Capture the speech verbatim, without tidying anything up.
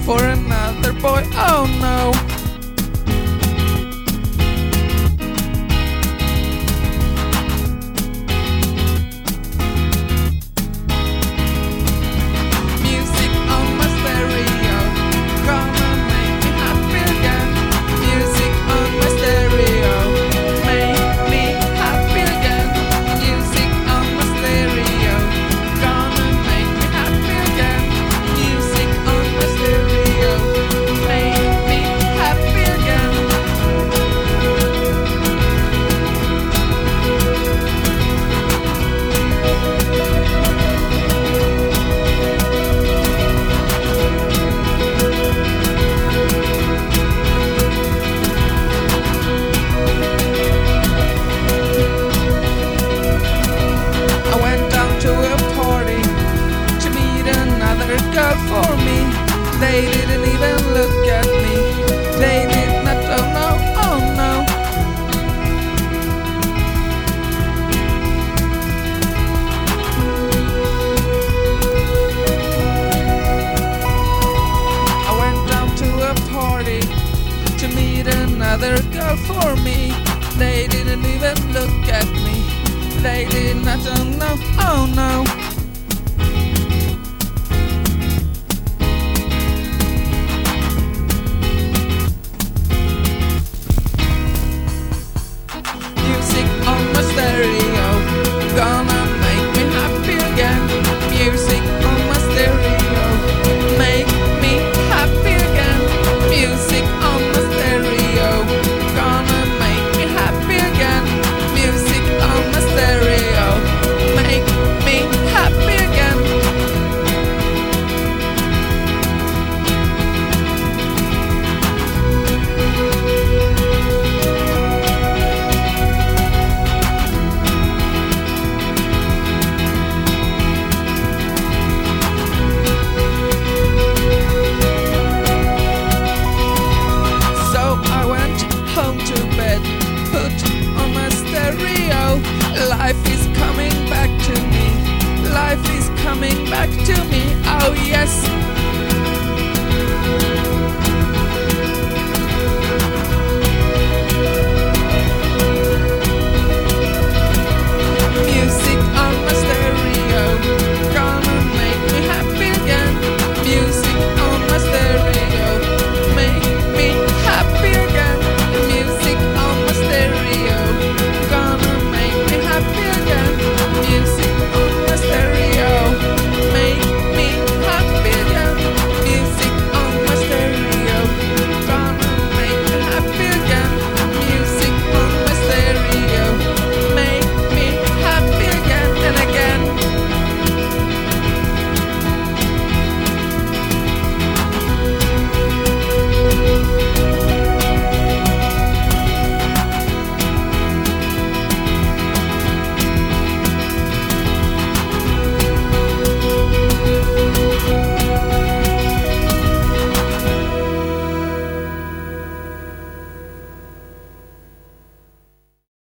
for another boy, oh no. Music on my stereo, gonna make me happy again. Music on my stereo, make me happy again. Music on my stereo, gonna make me happy again. Music on my stereo, make me happy again. I went down to a party to meet another girl for me. They didn't even look at me. They did not, oh no, oh no. I went down to a party to meet another girl for me. They didn't even look at me. They did not, oh no, oh no.